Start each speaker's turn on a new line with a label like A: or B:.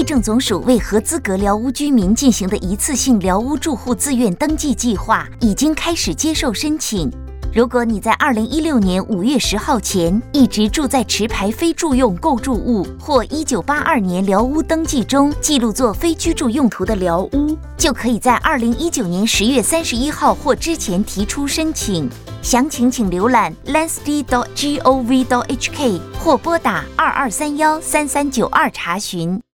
A: 地政总署为合资格寮屋居民进行的一次性寮屋住户自愿登记计划已经开始接受申请。如果你在2016年5月10号前一直住在持牌非住用构筑物，或1982年寮屋登记中记录作非居住用途的寮屋，就可以在2019年10月31号或之前提出申请。详情请浏览 landsd.gov.hk 或拨打22313392查询。